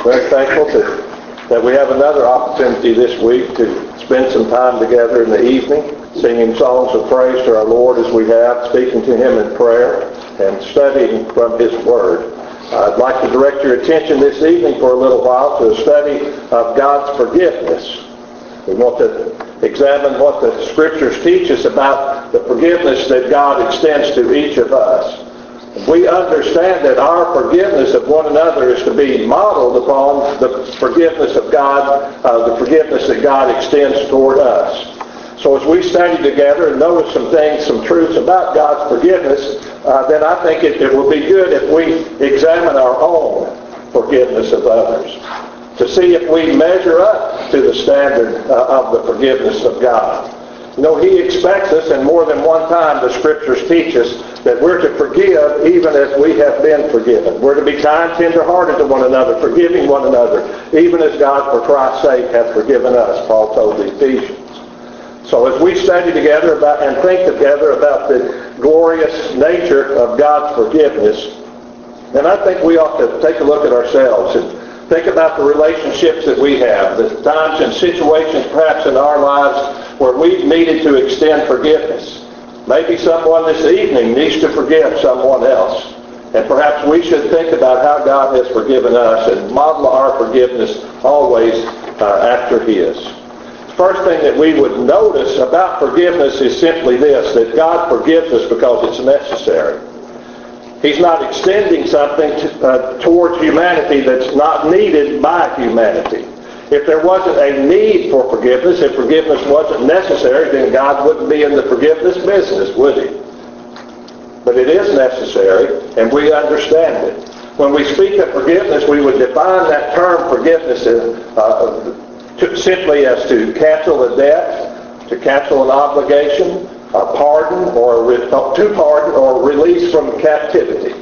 Very thankful that we have another opportunity this week to spend some time together in the evening, singing songs of praise to our Lord as we have, speaking to Him in prayer, and studying from His Word. I'd like to direct your attention this evening for a little while to a study of God's forgiveness. We want to examine what the Scriptures teach us about the forgiveness that God extends to each of us. We understand that our forgiveness of one another is to be modeled upon the forgiveness of God, the forgiveness that God extends toward us. So as we study together and notice some things, some truths about God's forgiveness, then I think it will be good if we examine our own forgiveness of others, to see if we measure up to the standard of the forgiveness of God. You know, He expects us, and more than one time the Scriptures teach us that we're to forgive even as we have been forgiven. We're to be kind, tender-hearted to one another, forgiving one another, even as God, for Christ's sake, hath forgiven us, Paul told the Ephesians. So as we study together about and think together about the glorious nature of God's forgiveness, then I think we ought to take a look at ourselves and think about the relationships that we have, the times and situations perhaps in our lives where we've needed to extend forgiveness. Maybe someone this evening needs to forgive someone else. And perhaps we should think about how God has forgiven us and model our forgiveness always after His. The first thing that we would notice about forgiveness is simply this, that God forgives us because it's necessary. He's not extending something towards humanity that's not needed by humanity. If there wasn't a need for forgiveness, if forgiveness wasn't necessary, then God wouldn't be in the forgiveness business, would He? But it is necessary, and we understand it. When we speak of forgiveness, we would define that term forgiveness simply as to cancel a debt, to cancel an obligation, a pardon or release from captivity.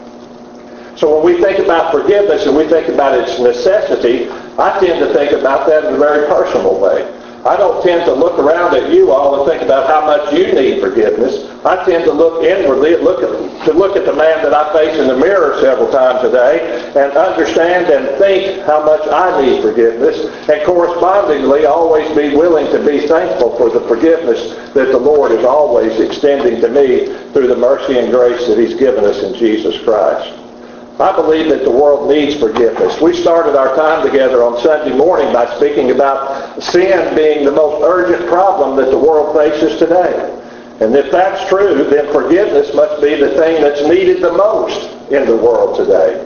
So when we think about forgiveness and we think about its necessity, I tend to think about that in a very personal way. I don't tend to look around at you all and think about how much you need forgiveness. I tend to look inwardly, look at the man that I face in the mirror several times a day and understand and think how much I need forgiveness, and correspondingly always be willing to be thankful for the forgiveness that the Lord is always extending to me through the mercy and grace that He's given us in Jesus Christ. I believe that the world needs forgiveness. We started our time together on Sunday morning by speaking about sin being the most urgent problem that the world faces today. And if that's true, then forgiveness must be the thing that's needed the most in the world today.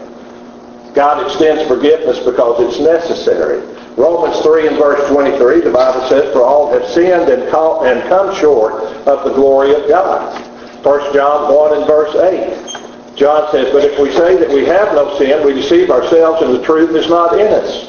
God extends forgiveness because it's necessary. Romans 3 and verse 23, the Bible says, "For all have sinned and come short of the glory of God." 1 John 1 and verse 8. John says, "But if we say that we have no sin, we deceive ourselves and the truth is not in us."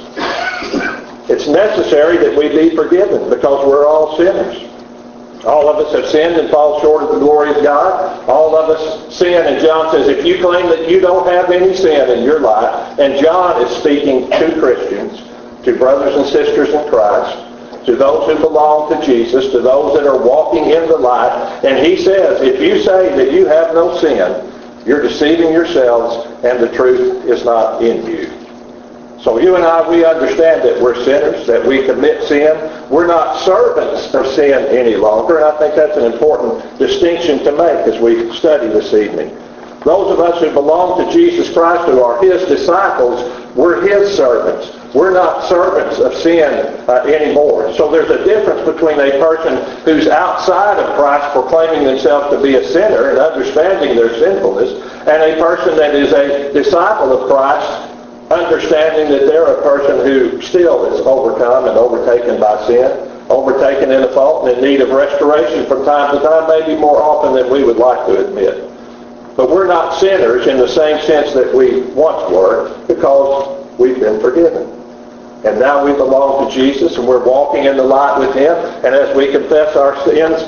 It's necessary that we be forgiven because we're all sinners. All of us have sinned and fall short of the glory of God. All of us sin, and John says, if you claim that you don't have any sin in your life, and John is speaking to Christians, to brothers and sisters in Christ, to those who belong to Jesus, to those that are walking in the light, and he says, if you say that you have no sin, you're deceiving yourselves, and the truth is not in you. So you and I, we understand that we're sinners, that we commit sin. We're not servants of sin any longer, and I think that's an important distinction to make as we study this evening. Those of us who belong to Jesus Christ, who are His disciples, we're His servants. We're not servants of sin anymore. So there's a difference between a person who's outside of Christ proclaiming themselves to be a sinner and understanding their sinfulness, and a person that is a disciple of Christ understanding that they're a person who still is overcome and overtaken by sin, overtaken in a fault and in need of restoration from time to time, maybe more often than we would like to admit. But we're not sinners in the same sense that we once were, because we've been forgiven. And now we belong to Jesus, and we're walking in the light with Him. And as we confess our sins,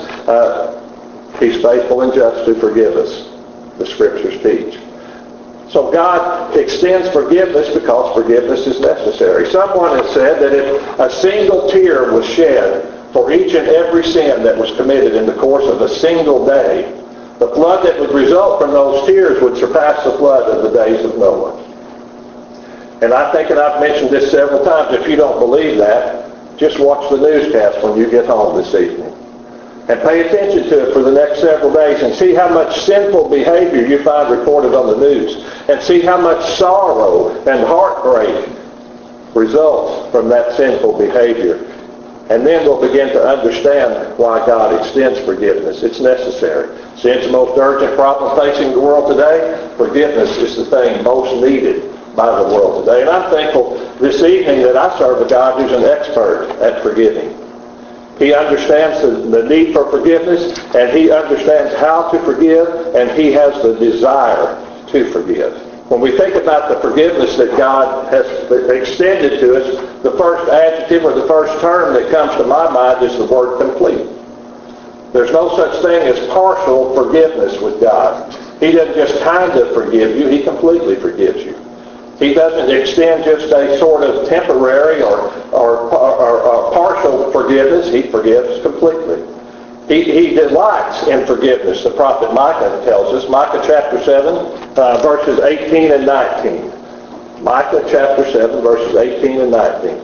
He's faithful and just to forgive us, the Scriptures teach. So God extends forgiveness because forgiveness is necessary. Someone has said that if a single tear was shed for each and every sin that was committed in the course of a single day, the flood that would result from those tears would surpass the flood of the days of Noah. And I think, and I've mentioned this several times, if you don't believe that, just watch the newscast when you get home this evening. And pay attention to it for the next several days and see how much sinful behavior you find reported on the news. And see how much sorrow and heartbreak results from that sinful behavior. And then we'll begin to understand why God extends forgiveness. It's necessary. Sin's the most urgent problem facing the world today. Forgiveness is the thing most needed by the world today. And I'm thankful this evening that I serve a God who's an expert at forgiving. He understands the need for forgiveness, and he understands how to forgive, and he has the desire to forgive. When we think about the forgiveness that God has extended to us, the first adjective or the first term that comes to my mind is the word complete. There's no such thing as partial forgiveness with God. He doesn't just kind of forgive you, he completely forgives you. He doesn't extend just a sort of temporary or partial forgiveness. He forgives completely. He delights in forgiveness. The prophet Micah tells us, Micah chapter 7, verses 18 and 19. Micah chapter 7, verses 18 and 19.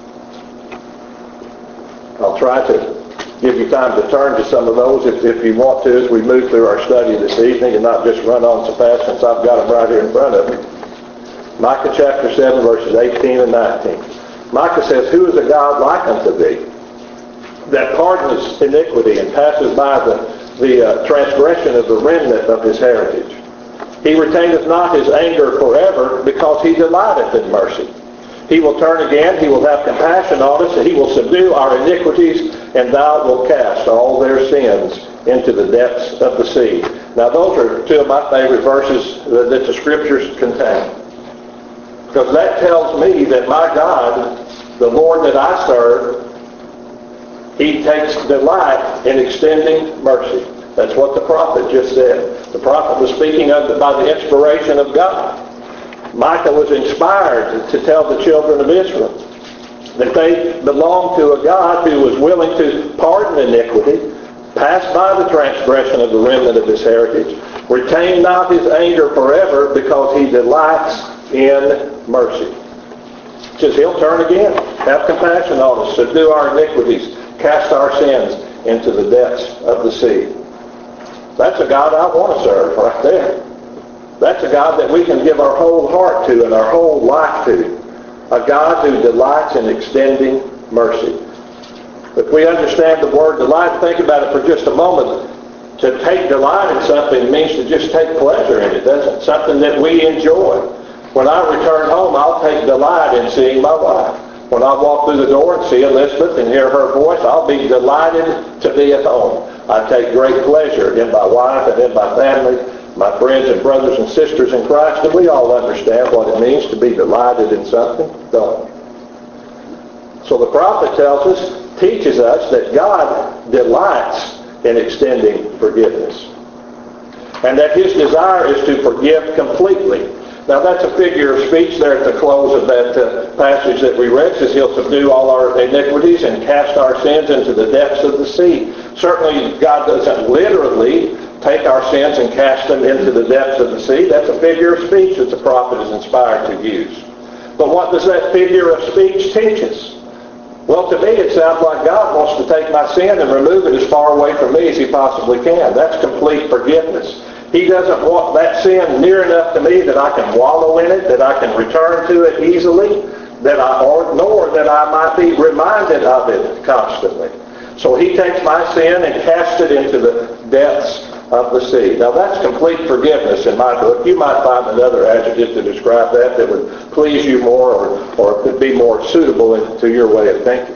I'll try to give you time to turn to some of those if you want to as we move through our study this evening and not just run on so fast since I've got them right here in front of me. Micah chapter 7, verses 18 and 19. Micah says, "Who is a God like unto thee, that pardoneth iniquity and passes by the transgression of the remnant of his heritage? He retaineth not his anger forever, because he delighteth in mercy. He will turn again, he will have compassion on us, and he will subdue our iniquities, and thou wilt cast all their sins into the depths of the sea." Now those are two of my favorite verses that the Scriptures contain. Because that tells me that my God, the Lord that I serve, he takes delight in extending mercy. That's what the prophet just said. The prophet was speaking by the inspiration of God. Micah was inspired to tell the children of Israel that they belonged to a God who was willing to pardon iniquity, pass by the transgression of the remnant of his heritage, retain not his anger forever, because he delights in mercy. It says he'll turn again, have compassion on us, subdue our iniquities, cast our sins into the depths of the sea. That's a God I want to serve right there. That's a God that we can give our whole heart to and our whole life to. A God who delights in extending mercy. If we understand the word delight, think about it for just a moment. To take delight in something means to just take pleasure in it, doesn't it? Something that we enjoy. When I return home, I'll take delight in seeing my wife. When I walk through the door and see Elizabeth and hear her voice, I'll be delighted to be at home. I take great pleasure in my wife and in my family, my friends and brothers and sisters in Christ, and we all understand what it means to be delighted in something, don't we? So the prophet tells us, teaches us that God delights in extending forgiveness, and that his desire is to forgive completely. Now that's a figure of speech there at the close of that passage that we read. It says he'll subdue all our iniquities and cast our sins into the depths of the sea. Certainly God doesn't literally take our sins and cast them into the depths of the sea. That's a figure of speech that the prophet is inspired to use. But what does that figure of speech teach us? Well, to me it sounds like God wants to take my sin and remove it as far away from me as he possibly can. That's complete forgiveness. He doesn't want that sin near enough to me that I can wallow in it, that I can return to it easily, nor that I might be reminded of it constantly. So he takes my sin and casts it into the depths of the sea. Now that's complete forgiveness in my book. You might find another adjective to describe that would please you more or could be more suitable to your way of thinking.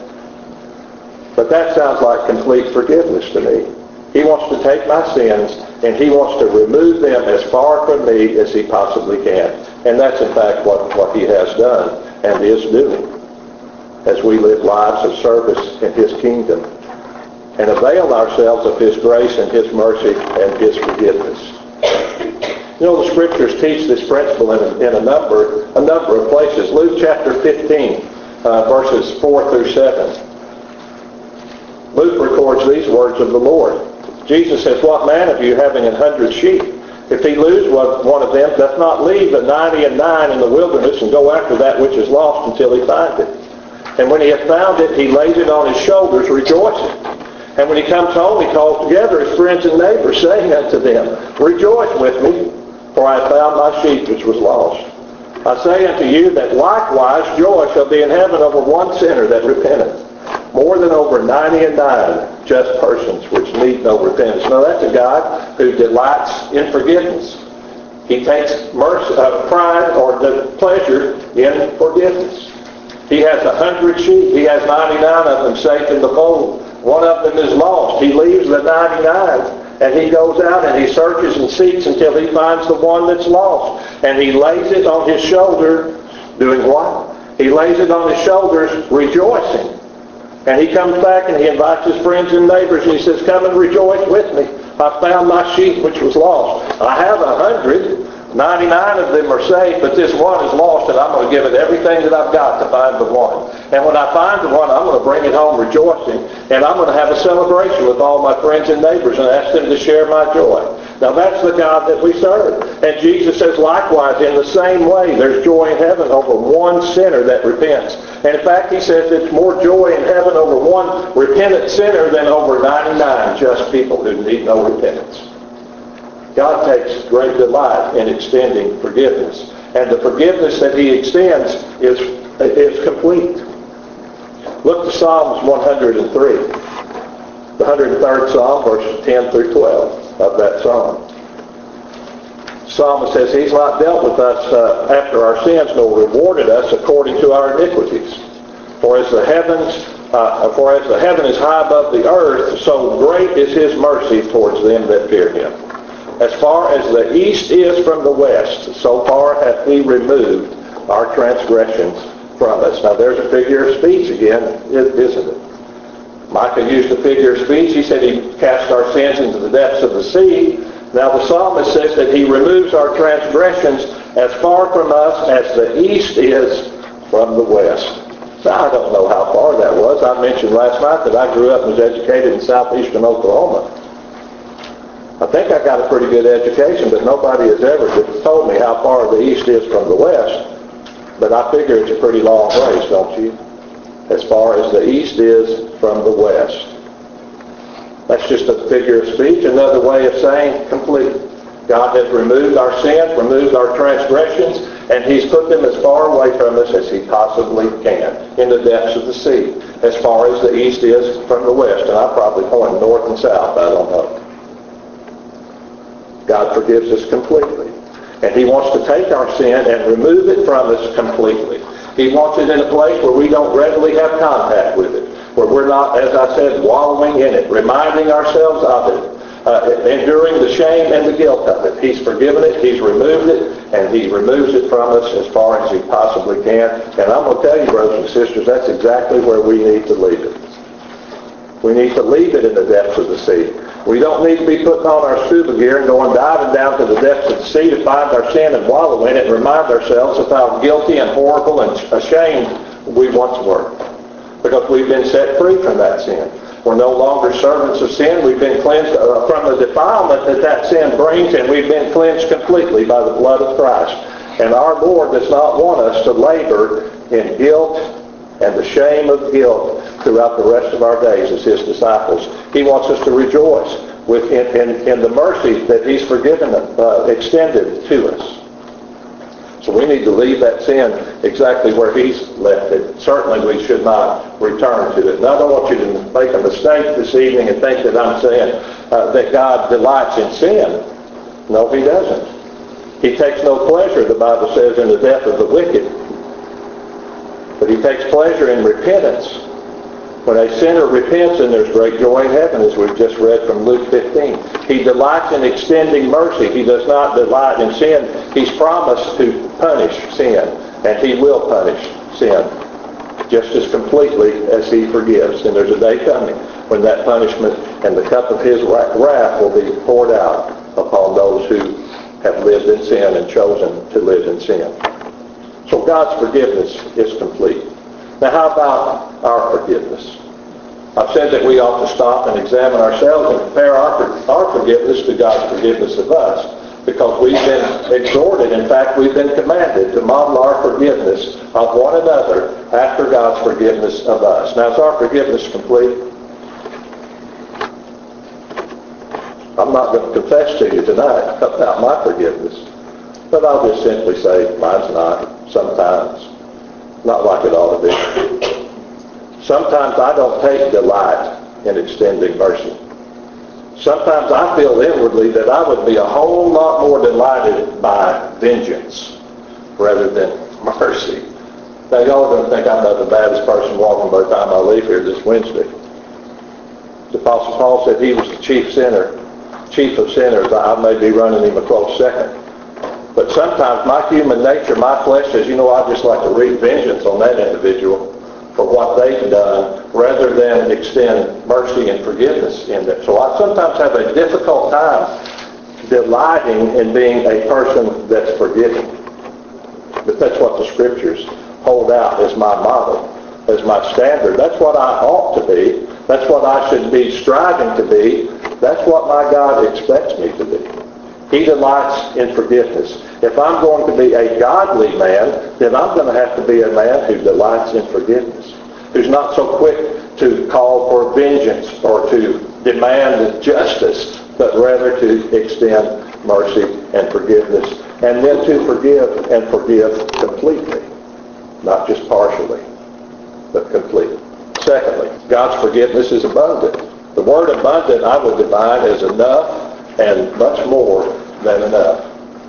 But that sounds like complete forgiveness to me. He wants to take my sins and he wants to remove them as far from me as he possibly can. And that's in fact what he has done and is doing as we live lives of service in his kingdom and avail ourselves of his grace and his mercy and his forgiveness. You know, the Scriptures teach this principle in a number of places. Luke chapter 15, verses 4 through 7. Luke records these words of the Lord. Jesus says, "What man of you, having 100 sheep, If he lose one of them, doth not leave the 99 in the wilderness and go after that which is lost until he find it. And when he hath found it, he lays it on his shoulders, rejoicing. And when he comes home, he calls together his friends and neighbors, saying unto them, Rejoice with me, for I have found my sheep which was lost. I say unto you that likewise joy shall be in heaven over one sinner that repenteth, more than over 99 just persons which need no repentance. Now that's a God who delights in forgiveness. He takes pride or the pleasure in forgiveness. He has 100 sheep. He has 99 of them safe in the fold. One of them is lost. He leaves the 99 and he goes out and he searches and seeks until he finds the one that's lost. And he lays it on his shoulder, doing what? He lays it on his shoulders, rejoicing. And he comes back and he invites his friends and neighbors and he says, Come and rejoice with me. I found my sheep which was lost. I have 100. 99 of them are saved, but this one is lost, and I'm going to give it everything that I've got to find the one. And when I find the one, I'm going to bring it home rejoicing, and I'm going to have a celebration with all my friends and neighbors and ask them to share my joy. Now that's the God that we serve. And Jesus says likewise, in the same way, there's joy in heaven over one sinner that repents. And in fact, he says it's more joy in heaven over one repentant sinner than over 99 just people who need no repentance. God takes great delight in extending forgiveness. And the forgiveness that he extends is complete. Look to Psalms 103. The 103rd Psalm, verses 10 through 12 of that psalm. The psalmist says, He's not dealt with us after our sins, nor rewarded us according to our iniquities. For as the heaven is high above the earth, so great is his mercy towards them that fear him. As far as the east is from the west, so far hath he removed our transgressions from us. Now there's a figure of speech again, isn't it? Micah used a figure of speech. He said he cast our sins into the depths of the sea. Now the psalmist says that he removes our transgressions as far from us as the east is from the west. Now I don't know how far that was. I mentioned last night that I grew up and was educated in southeastern Oklahoma. I think I got a pretty good education, but nobody has ever told me how far the east is from the west. But I figure it's a pretty long ways, don't you? As far as the east is from the west. That's just a figure of speech, another way of saying complete. God has removed our sins, removed our transgressions, and he's put them as far away from us as he possibly can, in the depths of the sea, as far as the east is from the west. And I'm probably pointing north and south, I don't know. God forgives us completely. And he wants to take our sin and remove it from us completely. He wants it in a place where we don't readily have contact with it, where we're not, as I said, wallowing in it, reminding ourselves of it, enduring the shame and the guilt of it. He's forgiven it, he's removed it, and he removes it from us as far as he possibly can. And I'm going to tell you, brothers and sisters, that's exactly where we need to leave it. We need to leave it in the depths of the sea. We don't need to be putting on our scuba gear and going diving down to the depths of the sea to find our sin and wallow in it and remind ourselves of how guilty and horrible and ashamed we once were. Because we've been set free from that sin. We're no longer servants of sin. We've been cleansed from the defilement that sin brings, and we've been cleansed completely by the blood of Christ. And our Lord does not want us to labor in guilt and the shame of guilt throughout the rest of our days as his disciples. He wants us to rejoice in the mercy that he's forgiven, extended to us. So we need to leave that sin exactly where he's left it. Certainly we should not return to it. And I don't want you to make a mistake this evening and think that I'm saying that God delights in sin. No, he doesn't. He takes no pleasure, the Bible says, in the death of the wicked. But he takes pleasure in repentance. When a sinner repents, and there's great joy in heaven, as we've just read from Luke 15. He delights in extending mercy. He does not delight in sin. He's promised to punish sin, and he will punish sin just as completely as he forgives. And there's a day coming when that punishment and the cup of his wrath will be poured out upon those who have lived in sin and chosen to live in sin. So God's forgiveness is complete. Now how about our forgiveness? I've said that we ought to stop and examine ourselves and compare our forgiveness to God's forgiveness of us. because we've been exhorted, in fact, we've been commanded to model our forgiveness of one another after God's forgiveness of us. Now, is our forgiveness complete? I'm not going to confess to you tonight about my forgiveness, but I'll just simply say mine's not, sometimes, not like it ought to be. Sometimes I don't take delight in extending mercy. Sometimes I feel inwardly that I would be a whole lot more delighted by vengeance rather than mercy. Now, y'all are going to think I'm not the baddest person walking by the time I leave here this Wednesday. The Apostle Paul said he was the chief of sinners. I may be running him a close second. But sometimes my human nature, my flesh says, I just like to wreak vengeance on that individual for what they've done rather than extend mercy and forgiveness in them. So I sometimes have a difficult time delighting in being a person that's forgiving. But that's what the Scriptures hold out as my model, as my standard. That's what I ought to be. That's what I should be striving to be. That's what my God expects me to be. He delights in forgiveness. If I'm going to be a godly man, then I'm going to have to be a man who delights in forgiveness, who's not so quick to call for vengeance or to demand justice, but rather to extend mercy and forgiveness, and then to forgive and forgive completely, not just partially, but completely. Secondly, God's forgiveness is abundant. The word abundant I would define as enough and much more than enough.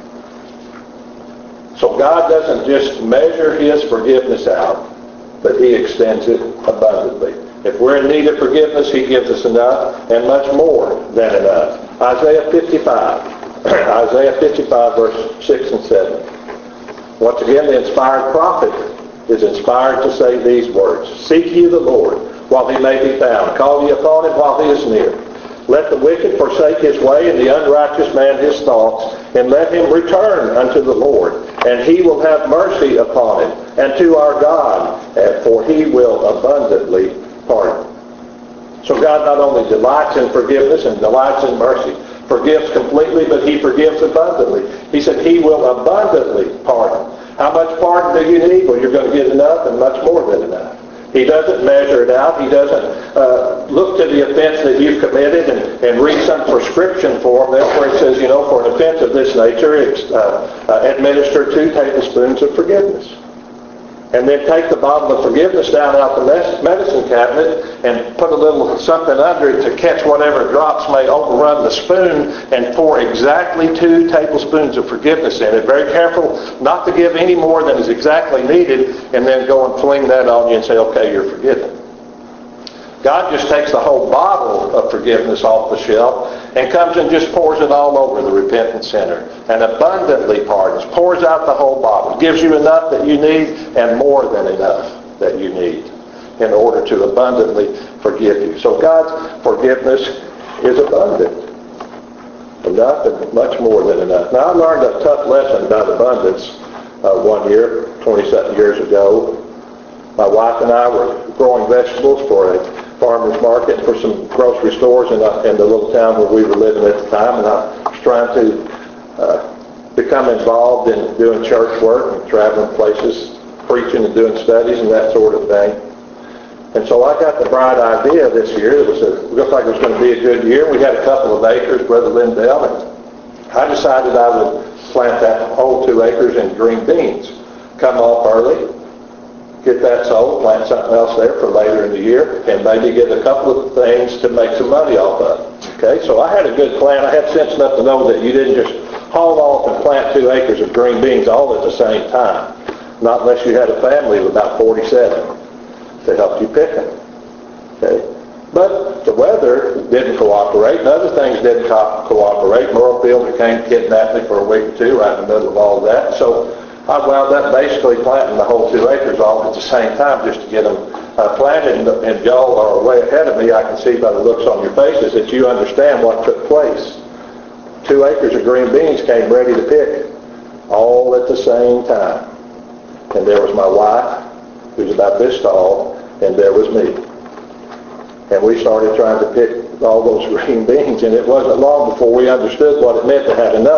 So God doesn't just measure His forgiveness out, but He extends it abundantly. If we're in need of forgiveness, He gives us enough and much more than enough. Isaiah 55. Isaiah 55, verse 6 and 7. Once again, the inspired prophet is inspired to say these words. Seek ye the Lord while He may be found. Call ye upon Him while He is near. Let the wicked forsake his way, and the unrighteous man his thoughts, and let him return unto the Lord, and He will have mercy upon him, and to our God, for He will abundantly pardon. So God not only delights in forgiveness and delights in mercy, forgives completely, but He forgives abundantly. He said He will abundantly pardon. How much pardon do you need? Well, you're going to get enough and much more than enough. He doesn't measure it out. He doesn't look to the offense that you've committed and read some prescription form. That's where it says, for an offense of this nature, administer 2 tablespoons of forgiveness. And then take the bottle of forgiveness down out the medicine cabinet and put a little something under it to catch whatever drops may overrun the spoon, and pour exactly 2 tablespoons of forgiveness in it. Very careful not to give any more than is exactly needed, and then go and fling that on you and say, okay, you're forgiven. God just takes the whole bottle of forgiveness off the shelf and comes and just pours it all over the repentant sinner and abundantly pardons, pours out the whole bottle, gives you enough that you need and more than enough that you need in order to abundantly forgive you. So God's forgiveness is abundant. Enough and much more than enough. Now, I learned a tough lesson about abundance one year, 27 years ago. My wife and I were growing vegetables for a farmer's market for some grocery stores in the little town where we were living at the time, and I was trying to become involved in doing church work and traveling places, preaching and doing studies and that sort of thing. And so I got the bright idea this year. It looked like it was going to be a good year. We had a couple of acres, Brother Lindell, and I decided I would plant that whole 2 acres in green beans. Come off early, get that sold, plant something else there for later in the year, and maybe get a couple of things to make some money off of. Okay, so I had a good plan. I had sense enough to know that you didn't just haul off and plant 2 acres of green beans all at the same time. Not unless you had a family of about 47 to help you pick them. Okay, but the weather didn't cooperate, and other things didn't cooperate. Moorfield came kidnapped me for a week or 2 right in the middle of all of that. So I wound up basically planting the whole 2 acres all at the same time just to get them planted. And y'all are way ahead of me. I can see by the looks on your faces that you understand what took place. 2 acres of green beans came ready to pick all at the same time. And there was my wife, who's about this tall, and there was me. And we started trying to pick all those green beans, and it wasn't long before we understood what it meant to have enough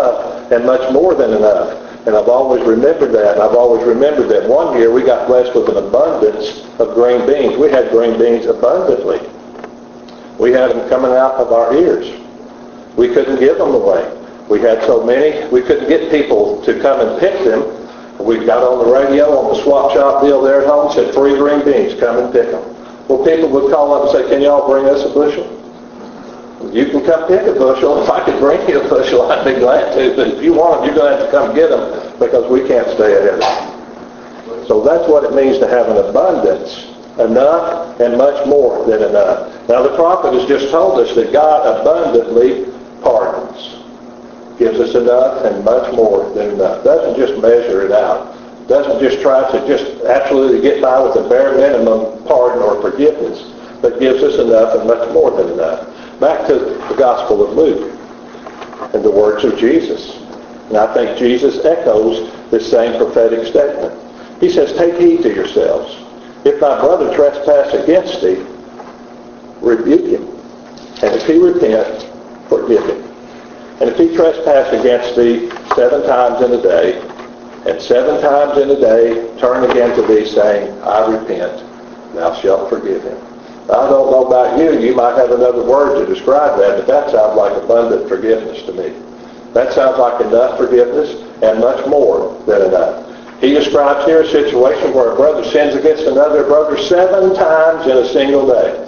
and much more than enough. And I've always remembered that. And I've always remembered that one year we got blessed with an abundance of green beans. We had green beans abundantly. We had them coming out of our ears. We couldn't give them away. We had so many, we couldn't get people to come and pick them. We got on the radio on the swap shop deal there at home, said free green beans, come and pick them. Well, people would call up and say, can y'all bring us a bushel? You can come pick a bushel. If I could bring you a bushel, I'd be glad to. But if you want them, you're going to have to come get them because we can't stay ahead of them. So that's what it means to have an abundance. Enough and much more than enough. Now the prophet has just told us that God abundantly pardons. Gives us enough and much more than enough. Doesn't just measure it out. Doesn't just try to just absolutely get by with a bare minimum pardon or forgiveness, but gives us enough and much more than enough. Back to the Gospel of Luke and the words of Jesus. And I think Jesus echoes this same prophetic statement. He says, take heed to yourselves. If thy brother trespass against thee, rebuke him. And if he repent, forgive him. And if he trespass against thee 7 times in a day, and 7 times in a day turn again to thee, saying, I repent, thou shalt forgive him. I don't know about you. You might have another word to describe that, but that sounds like abundant forgiveness to me. That sounds like enough forgiveness and much more than enough. He describes here a situation where a brother sins against another brother 7 times in a single day.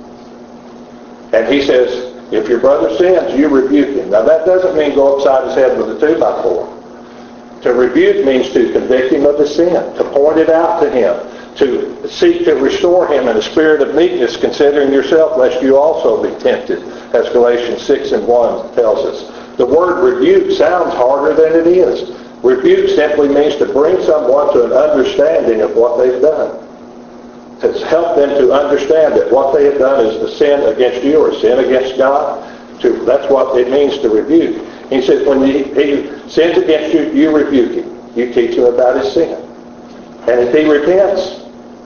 And he says, if your brother sins, you rebuke him. Now that doesn't mean go upside his head with a 2x4. To rebuke means to convict him of his sin, to point it out to him, to seek to restore him in a spirit of meekness, considering yourself, lest you also be tempted, as Galatians 6:1 tells us. The word rebuke sounds harder than it is. Rebuke simply means to bring someone to an understanding of what they've done. To help them to understand that what they have done is a sin against you or a sin against God. That's what it means to rebuke. He says when he sins against you, you rebuke him. You teach him about his sin. And if he repents,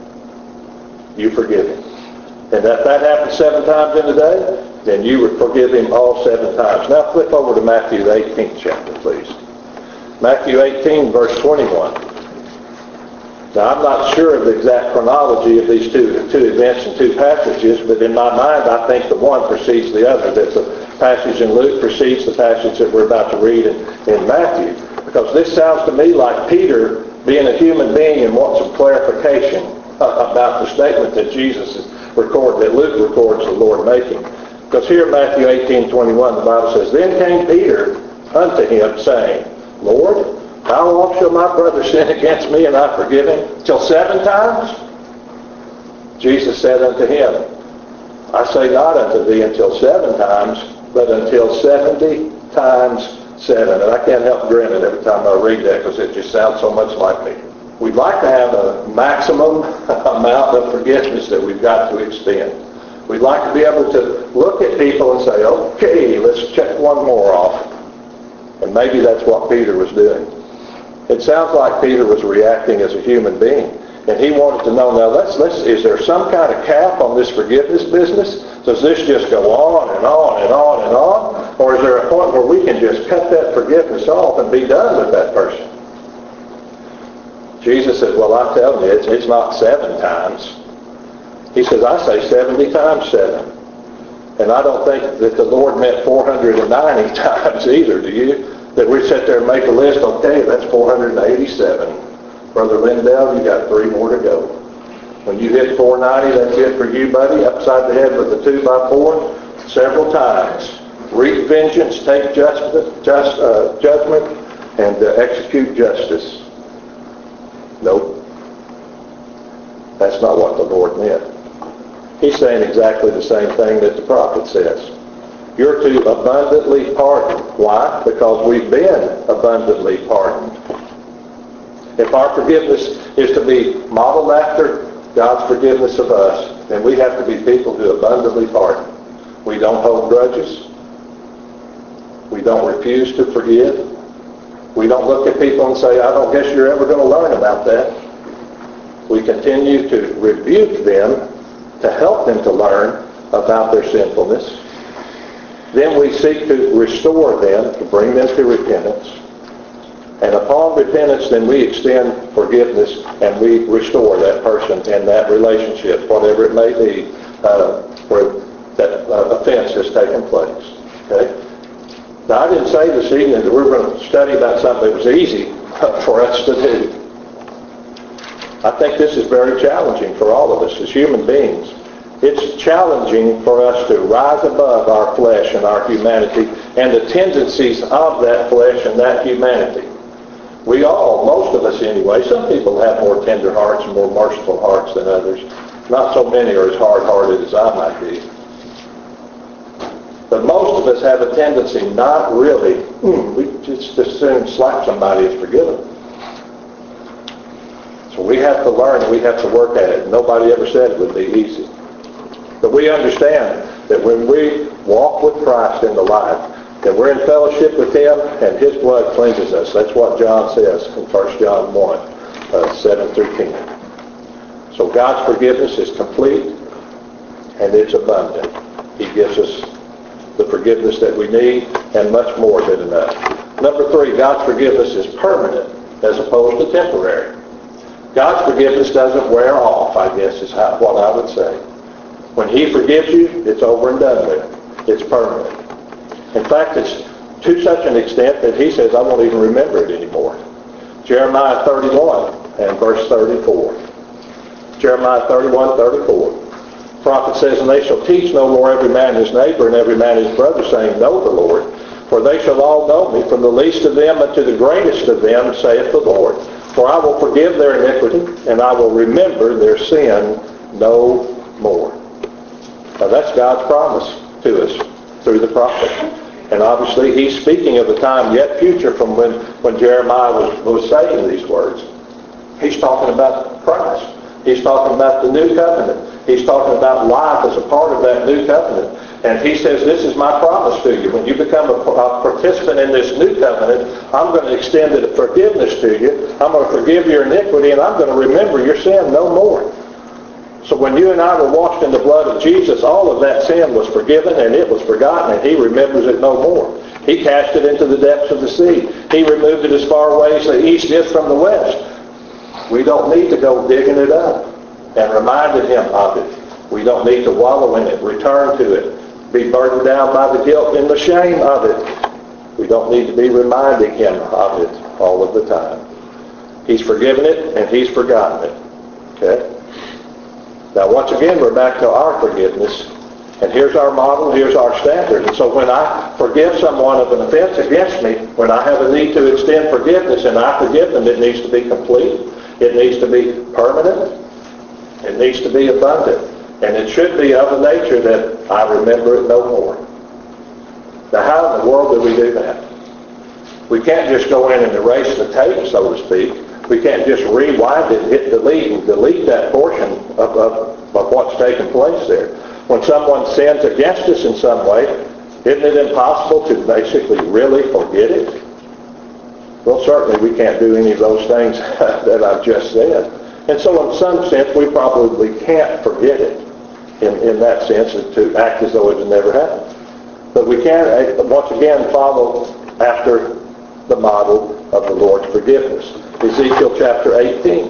you forgive him. And if that happens 7 times in a day, then you would forgive him all 7 times. Now flip over to Matthew the 18th chapter, please. Matthew 18, verse 21. Now, I'm not sure of the exact chronology of these two events and 2 passages, but in my mind, I think the one precedes the other. That the passage in Luke precedes the passage that we're about to read in Matthew. Because this sounds to me like Peter, being a human being, and wants some clarification about the statement that that Luke records the Lord making. Because here in Matthew 18:21, the Bible says, Then came Peter unto him, saying, Lord, how oft shall my brother sin against me, and I forgive him? Till 7 times? Jesus said unto him, I say not unto thee until 7 times, but until 70 times 7. And I can't help grinning every time I read that because it just sounds so much like me. We'd like to have a maximum amount of forgiveness that we've got to extend. We'd like to be able to look at people and say, okay, let's check one more off. And maybe that's what Peter was doing. It sounds like Peter was reacting as a human being. And he wanted to know, now is there some kind of cap on this forgiveness business? Does this just go on and on and on and on? Or is there a point where we can just cut that forgiveness off and be done with that person? Jesus says, well, I tell you, it's not 7 times. He says, I say 70 times 7. And I don't think that the Lord meant 490 times either, do you? That we sit there and make a list, okay, that's 487. Brother Lindell, you got 3 more to go. When you hit 490, that's it for you, buddy. Upside the head with a 2x4 several times. Wreak vengeance, take judgment, and execute justice. Nope. That's not what the Lord meant. He's saying exactly the same thing that the prophet says. You're to abundantly pardon. Why? Because we've been abundantly pardoned. If our forgiveness is to be modeled after God's forgiveness of us, then we have to be people who abundantly pardon. We don't hold grudges. We don't refuse to forgive. We don't look at people and say, I don't guess you're ever going to learn about that. We continue to rebuke them to help them to learn about their sinfulness. Then we seek to restore them, to bring them to repentance. And upon repentance, then we extend forgiveness and we restore that person and that relationship, whatever it may be, where that offense has taken place. Okay? Now, I didn't say this evening that we're going to study about something that was easy for us to do. I think this is very challenging for all of us as human beings. It's challenging for us to rise above our flesh and our humanity and the tendencies of that flesh and that humanity. We all, most of us anyway, some people have more tender hearts and more merciful hearts than others. Not so many are as hard-hearted as I might be. But most of us have a tendency not really, we just as soon slap somebody as forgive them. So we have to learn and we have to work at it. Nobody ever said it would be easy. But we understand that when we walk with Christ in the life, that we're in fellowship with Him and His blood cleanses us. That's what John says in 1 John 1, 7 through 10. So God's forgiveness is complete and it's abundant. He gives us the forgiveness that we need and much more than enough. Number 3, God's forgiveness is permanent as opposed to temporary. God's forgiveness doesn't wear off, I guess is what I would say. When He forgives you, it's over and done with. It's permanent. In fact, it's to such an extent that He says, I won't even remember it anymore. Jeremiah 31 and verse 34. Jeremiah 31, 34. The prophet says, and they shall teach no more every man his neighbor and every man his brother, saying, know the Lord. For they shall all know me, from the least of them unto the greatest of them, saith the Lord. For I will forgive their iniquity, and I will remember their sin no more. Now that's God's promise to us through the prophet. And obviously He's speaking of a time yet future from when Jeremiah was saying these words. He's talking about Christ. He's talking about the new covenant. He's talking about life as a part of that new covenant. And He says, this is my promise to you. When you become a participant in this new covenant, I'm going to extend the forgiveness to you. I'm going to forgive your iniquity, and I'm going to remember your sin no more. So when you and I were washed in the blood of Jesus, all of that sin was forgiven and it was forgotten, and He remembers it no more. He cast it into the depths of the sea. He removed it as far away as the east is from the west. We don't need to go digging it up and reminding Him of it. We don't need to wallow in it, return to it, be burdened down by the guilt and the shame of it. We don't need to be reminding Him of it all of the time. He's forgiven it and He's forgotten it. Okay? Now, once again, we're back to our forgiveness. And here's our model, here's our standard. And so when I forgive someone of an offense against me, when I have a need to extend forgiveness and I forgive them, it needs to be complete. It needs to be permanent. It needs to be abundant. And it should be of a nature that I remember it no more. Now, how in the world do we do that? We can't just go in and erase the tape, so to speak. We can't just rewind it and hit delete and delete that portion of what's taken place there. When someone sins against us in some way, isn't it impossible to basically really forget it? Well, certainly we can't do any of those things that I've just said. And so in some sense, we probably can't forget it in that sense, to act as though it had never happened. But we can, once again, follow after the model of the Lord's forgiveness. Ezekiel chapter 18.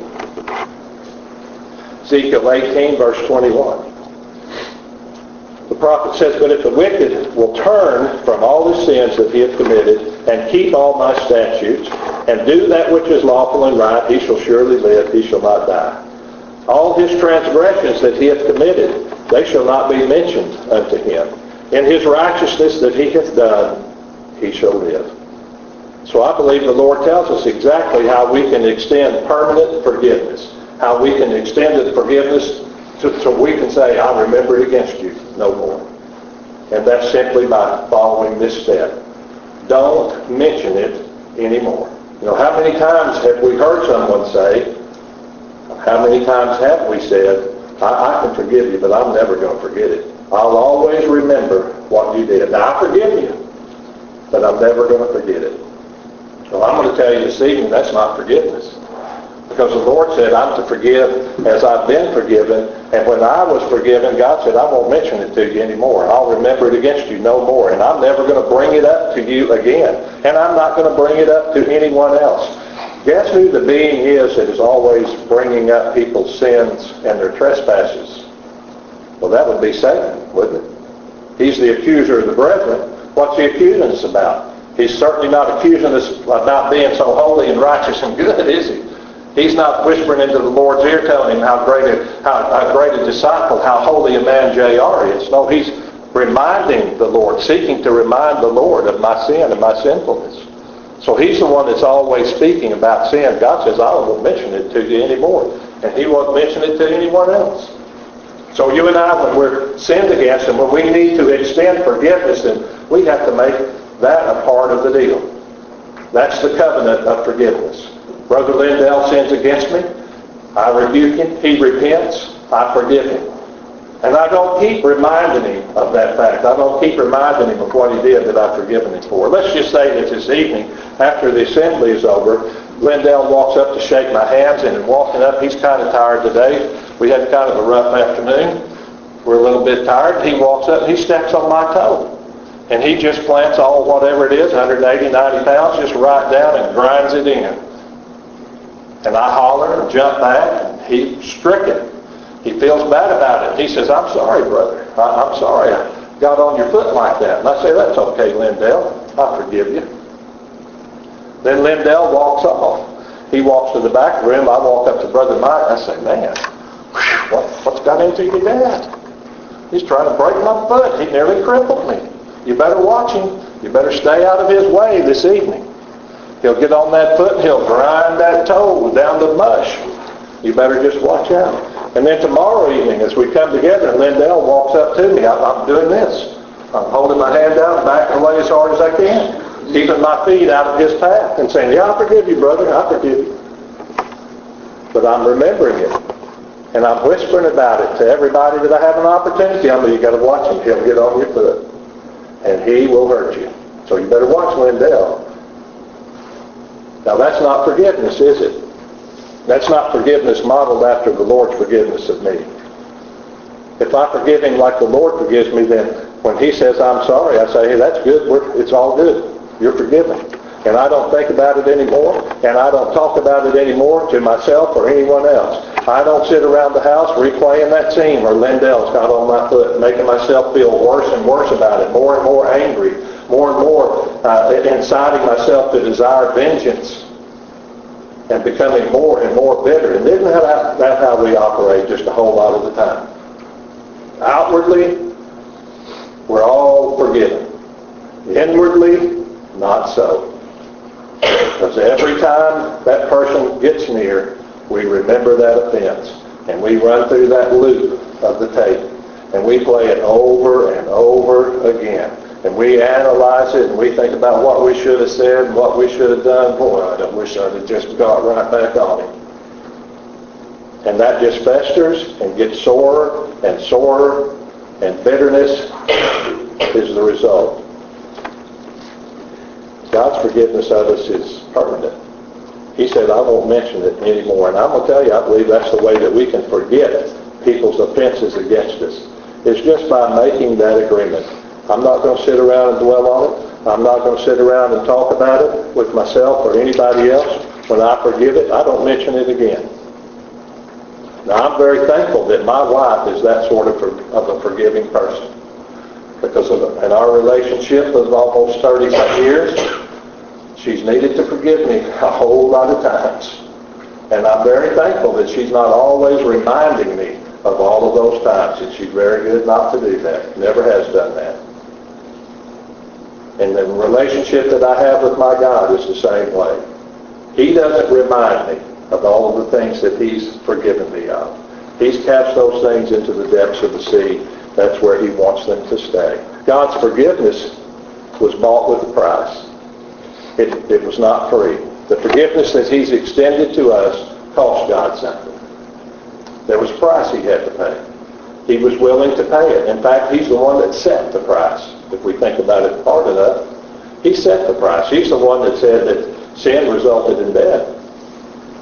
Ezekiel 18, verse 21. The prophet says, but if the wicked will turn from all his sins that he hath committed, and keep all my statutes, and do that which is lawful and right, he shall surely live, he shall not die. All his transgressions that he hath committed, they shall not be mentioned unto him. In his righteousness that he hath done, he shall live. So I believe the Lord tells us exactly how we can extend permanent forgiveness, how we can extend the forgiveness so we can say, I remember it against you no more. And that's simply by following this step. Don't mention it anymore. You know, how many times have we heard someone say, how many times have we said, I can forgive you, but I'm never going to forget it. I'll always remember what you did. Now, I forgive you, but I'm never going to forget it. Well, I'm going to tell you this evening, that's not forgiveness. Because the Lord said, I'm to forgive as I've been forgiven. And when I was forgiven, God said, I won't mention it to you anymore. I'll remember it against you no more. And I'm never going to bring it up to you again. And I'm not going to bring it up to anyone else. Guess who the being is that is always bringing up people's sins and their trespasses? Well, that would be Satan, wouldn't it? He's the accuser of the brethren. What's he accusing us about? He's certainly not accusing us about being so holy and righteous and good, is he? He's not whispering into the Lord's ear telling him how great a disciple, how holy a man J.R. is. No, he's reminding the Lord, seeking to remind the Lord of my sin and my sinfulness. So he's the one that's always speaking about sin. God says, I won't mention it to you anymore. And he won't mention it to anyone else. So you and I, when we're sinned against and when we need to extend forgiveness, then we have to make that a part of the deal. That's the covenant of forgiveness. Brother Lindell sins against me. I rebuke him. He repents. I forgive him. And I don't keep reminding him of that fact. I don't keep reminding him of what he did that I've forgiven him for. Let's just say that this evening, after the assembly is over, Lindell walks up to shake my hands, and in walking up, he's kind of tired today. We had kind of a rough afternoon. We're a little bit tired. He walks up and he steps on my toe. And he just plants all whatever it is, 180, 90 pounds, just right down and grinds it in. And I holler and jump back, and he's stricken. He feels bad about it. He says, I'm sorry, brother. I'm sorry I got on your foot like that. And I say, that's okay, Lindell. I forgive you. Then Lindell walks off. He walks to the back room. I walk up to Brother Mike. I say, man, what's got into your dad? He's trying to break my foot. He nearly crippled me. You better watch him. You better stay out of his way this evening. He'll get on that foot and he'll grind that toe down to mush. You better just watch out. And then tomorrow evening, as we come together, and Lindell walks up to me, I'm doing this. I'm holding my hand out and backing away as hard as I can, keeping my feet out of his path and saying, yeah, I forgive you, brother, I forgive you. But I'm remembering it. And I'm whispering about it to everybody that I have an opportunity. I mean, you got to watch him. He'll get on your foot. And he will hurt you. So you better watch Lindell. Now that's not forgiveness, is it? That's not forgiveness modeled after the Lord's forgiveness of me. If I forgive him like the Lord forgives me, then when he says I'm sorry, I say, hey, that's good. It's all good. You're forgiven. And I don't think about it anymore, and I don't talk about it anymore to myself or anyone else. I don't sit around the house replaying that scene where Lindell's got on my foot, making myself feel worse and worse about it, more and more angry, more and more inciting myself to desire vengeance and becoming more and more bitter. And isn't that how we operate just a whole lot of the time? Outwardly, we're all forgiven. Inwardly, not so. Because every time that person gets near, we remember that offense. And we run through that loop of the tape. And we play it over and over again. And we analyze it and we think about what we should have said and what we should have done. Boy, I wish I'd have just got right back on him. And that just festers and gets sorer and sorer, and bitterness is the result. God's forgiveness of us is permanent. He said, I won't mention it anymore. And I'm going to tell you, I believe that's the way that we can forget people's offenses against us. It's just by making that agreement. I'm not going to sit around and dwell on it. I'm not going to sit around and talk about it with myself or anybody else. When I forgive it, I don't mention it again. Now, I'm very thankful that my wife is that sort of a forgiving person. Because in our relationship of almost 30 years, she's needed to forgive me a whole lot of times. And I'm very thankful that she's not always reminding me of all of those times. And she's very good not to do that. Never has done that. And the relationship that I have with my God is the same way. He doesn't remind me of all of the things that he's forgiven me of. He's cast those things into the depths of the sea. That's where he wants them to stay. God's forgiveness was bought with a price. It was not free. The forgiveness that he's extended to us cost God something. There was a price he had to pay. He was willing to pay it. In fact, he's the one that set the price. If we think about it hard enough, he set the price. He's the one that said that sin resulted in death.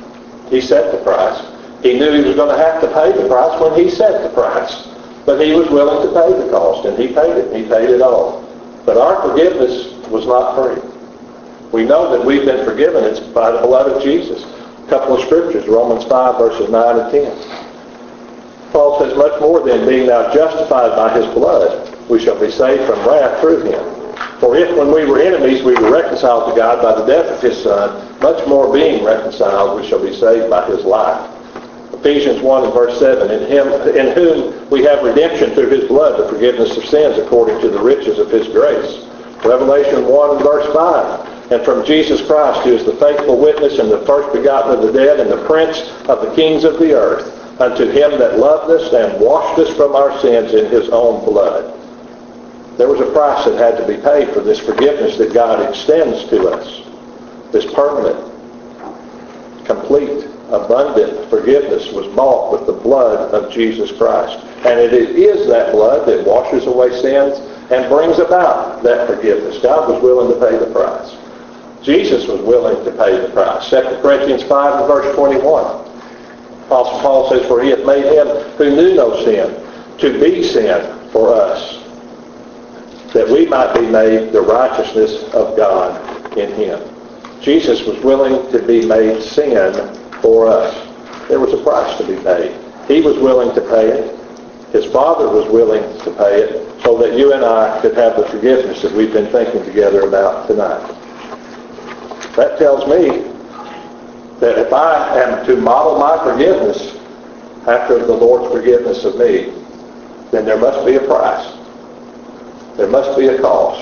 He set the price. He knew he was going to have to pay the price when he set the price. But he was willing to pay the cost, and he paid it. He paid it all. But our forgiveness was not free. We know that we've been forgiven. It's by the blood of Jesus. A couple of scriptures, Romans 5, verses 9 and 10. Paul says, much more than being now justified by his blood, we shall be saved from wrath through him. For if when we were enemies we were reconciled to God by the death of his Son, much more being reconciled we shall be saved by his life. Ephesians 1 and verse 7, in whom we have redemption through his blood, the forgiveness of sins according to the riches of his grace. Revelation 1 and verse 5, and from Jesus Christ, who is the faithful witness and the first begotten of the dead and the prince of the kings of the earth, unto him that loved us and washed us from our sins in his own blood. There was a price that had to be paid for this forgiveness that God extends to us. This permanent, complete, abundant forgiveness was bought with the blood of Jesus Christ. And it is that blood that washes away sins and brings about that forgiveness. God was willing to pay the price. Jesus was willing to pay the price. 2 Corinthians 5 and verse 21. Apostle Paul says, for he hath made him who knew no sin to be sin for us, that we might be made the righteousness of God in him. Jesus was willing to be made sin for us. There was a price to be paid. He was willing to pay it. His Father was willing to pay it so that you and I could have the forgiveness that we've been thinking together about tonight. That tells me that if I am to model my forgiveness after the Lord's forgiveness of me, then there must be a price. There must be a cost.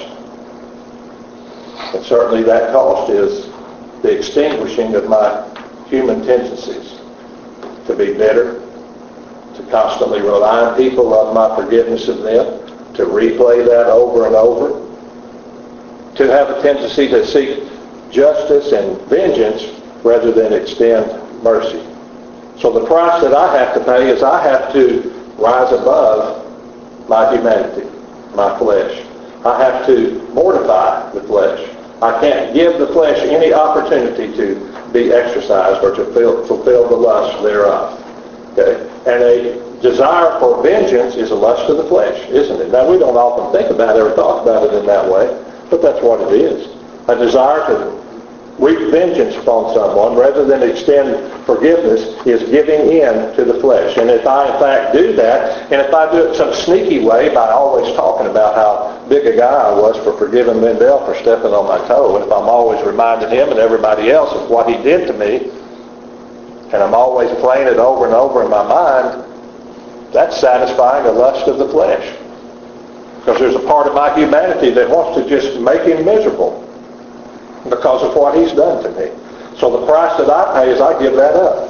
And certainly that cost is the extinguishing of my human tendencies to be bitter, to constantly remind people of my forgiveness of them, to replay that over and over, to have a tendency to seek justice and vengeance rather than extend mercy. So the price that I have to pay is I have to rise above my humanity, my flesh. I have to mortify the flesh. I can't give the flesh any opportunity to be exercised or to fulfill the lust thereof. Okay? And a desire for vengeance is a lust of the flesh, isn't it? Now, we don't often think about it or talk about it in that way, but that's what it is. A desire to wreak vengeance upon someone rather than extend forgiveness is giving in to the flesh. And if I in fact do that, and if I do it some sneaky way by always talking about how big a guy I was for forgiving Lindell for stepping on my toe, and if I'm always reminding him and everybody else of what he did to me, and I'm always playing it over and over in my mind, that's satisfying the lust of the flesh. Because there's a part of my humanity that wants to just make him miserable because of what he's done to me. So the price that I pay is I give that up.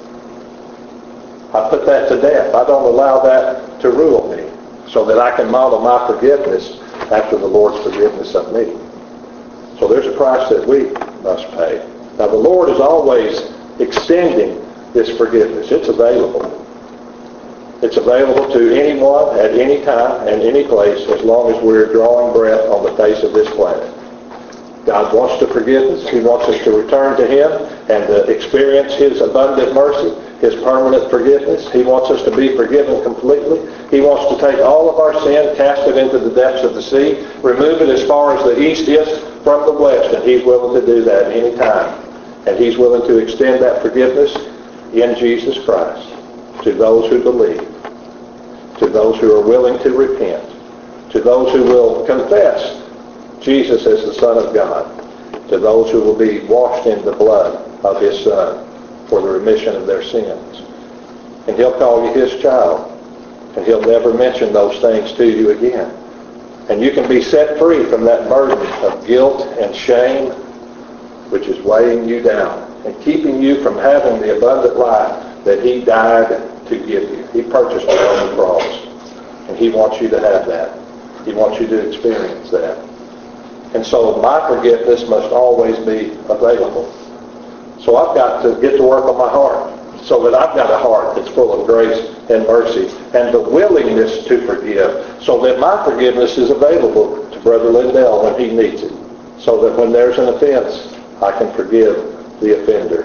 I put that to death. I don't allow that to rule me so that I can model my forgiveness after the Lord's forgiveness of me. So there's a price that we must pay. Now the Lord is always extending this forgiveness. It's available. It's available to anyone at any time and any place as long as we're drawing breath on the face of this planet. God wants to forgive us. He wants us to return to him and to experience his abundant mercy, his permanent forgiveness. He wants us to be forgiven completely. He wants to take all of our sin, cast it into the depths of the sea, remove it as far as the east is from the west, and he's willing to do that any time. And he's willing to extend that forgiveness in Jesus Christ to those who believe, to those who are willing to repent, to those who will confess Jesus as the Son of God, to those who will be washed in the blood of his Son for the remission of their sins. And he'll call you his child, and he'll never mention those things to you again. And you can be set free from that burden of guilt and shame which is weighing you down and keeping you from having the abundant life that he died to give you. He purchased it on the cross, and he wants you to have that. He wants you to experience that. And so my forgiveness must always be available. So I've got to get to work on my heart so that I've got a heart that's full of grace and mercy and the willingness to forgive so that my forgiveness is available to Brother Lindell when he needs it, so that when there's an offense, I can forgive the offender.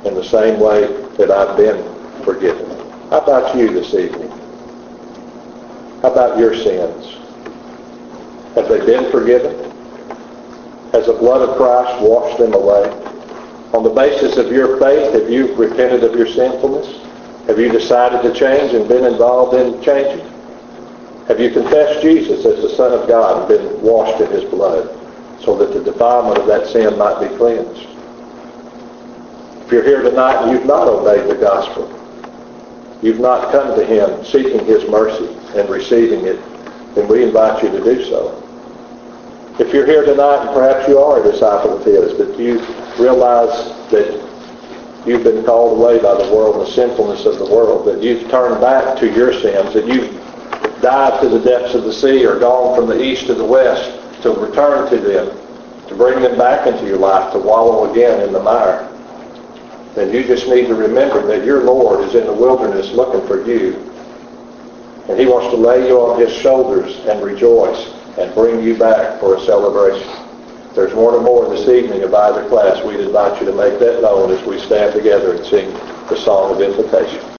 in the same way that I've been forgiven. How about you this evening? How about your sins? Have they been forgiven? Has the blood of Christ washed them away? On the basis of your faith, have you repented of your sinfulness? Have you decided to change and been involved in changing? Have you confessed Jesus as the Son of God and been washed in His blood so that the defilement of that sin might be cleansed? If you're here tonight and you've not obeyed the gospel, you've not come to Him seeking His mercy and receiving it, then we invite you to do so. If you're here tonight and perhaps you are a disciple of His, but you realize that you've been called away by the world and the sinfulness of the world, that you've turned back to your sins, that you've dived to the depths of the sea or gone from the east to the west to return to them, to bring them back into your life, to wallow again in the mire, then you just need to remember that your Lord is in the wilderness looking for you, and He wants to lay you on His shoulders and rejoice and bring you back for a celebration. If there's one or more this evening of either class, we'd invite you to make that known as we stand together and sing the song of invitation.